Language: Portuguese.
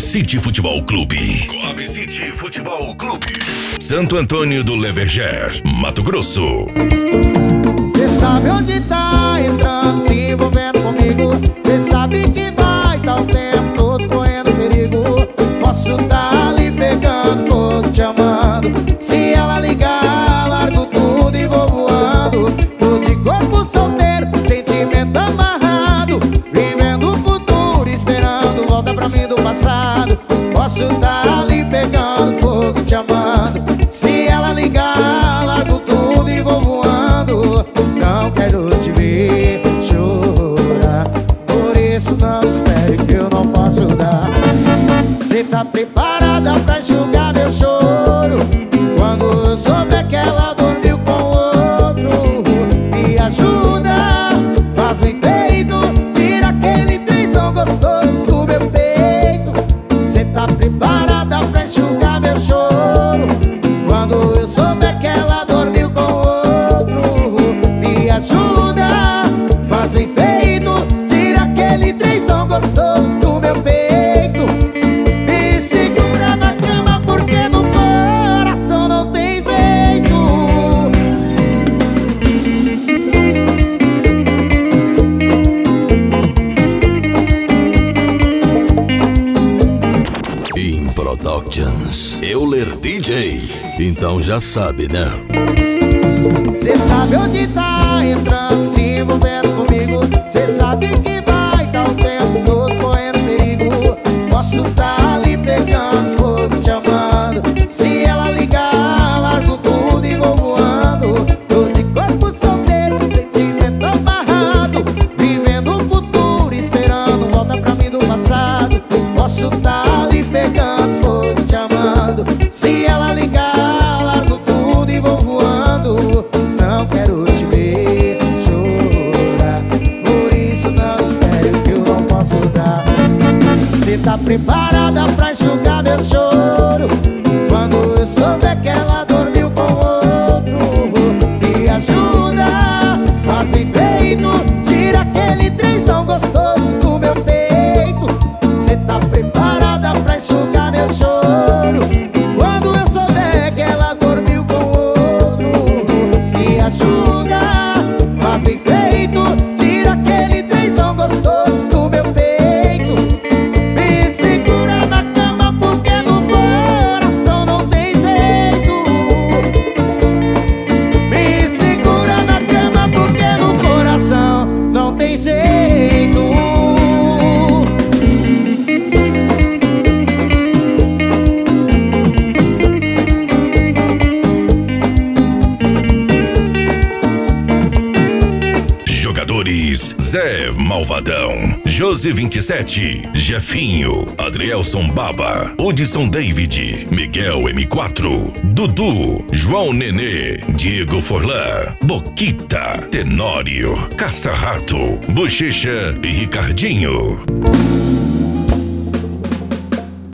City Futebol Clube. Coab City Futebol Clube. Santo Antônio do Leverger, Mato Grosso. Cê sabe onde tá entrando, se envolvendo comigo. Cê sabe que vai tá o tempo todo correndo perigo. Posso tá ali pegando fogo, te amando. Se ela ligar, largo tudo e vou voando. Tô de corpo solteiro, sentimento amarrado, vivendo o futuro, esperando volta pra mim do passado. Posso tá ali pegando fogo, te amando. Se ela ligar, largo tudo e vou voando. Não quero te ver chorar, por isso não espere que eu não posso dar. Cê tá preparada pra enxugar meu choro quando eu souber que ela dormiu com outro? Me ajuda, faz bem feito, tira aquele trisão gostoso do meu peito. Cê tá preparada pra enxugar meu choro quando eu souber que ela dormiu com outro? Me ajuda, faz bem feito, tira aquele trisão gostoso do meu peito. Me segura na cama porque no coração não tem jeito. In Productions, Euler DJ. Então já sabe, né? Cê sabe onde tá entrando, se envolvendo comigo. Cê sabe que vai tá o tempo todo correndo perigo. Posso tá ali pegando fogo, te amando. Se ela ligar, largo tudo e vou voando. Tô de corpo solteiro, sentimento amarrado, vivendo o futuro, esperando volta pra mim do passado. Posso tá ali pegando fogo, te amando. Se ela ligar, largo tudo e vou voando. Não quero te ver chorar, por isso não espere que eu não posso dar. Cê tá preparada pra enxugar meu choro quando eu souber que ela dormiu com outro? Me ajuda, faz bem feito, tira aquele trisão gostoso do meu peito. Cê tá preparada pra enxugar meu choro quando eu souber que ela dormiu com outro? Me ajuda, faz bem feito, tira aquele trisão gostoso do meu peito. Me segura na cama porque no coração não tem jeito. Me segura na cama porque no coração não tem jeito. Jogadores: Zé Malvadão, Josi 27, Jefinho, Adrielson Baba, Hudson David, Miguel M4, Dudu, João Nenê, Diego Forlan, Boquita, Tenório, Caça-Rato, Bochecha e Ricardinho.